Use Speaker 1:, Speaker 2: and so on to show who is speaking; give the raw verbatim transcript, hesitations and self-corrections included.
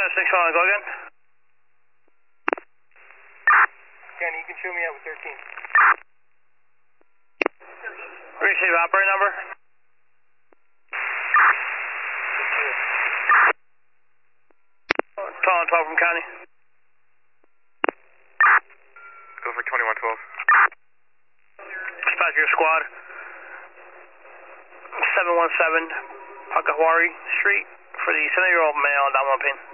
Speaker 1: six one, go again.
Speaker 2: Again, you can show me out with thirteen.
Speaker 1: Receive operator number. Calling twelve from County.
Speaker 2: Go for twenty-one twelve.
Speaker 1: Dispatch your squad. seven one seven Pakahwari Street for the seven-year-old male down one pain.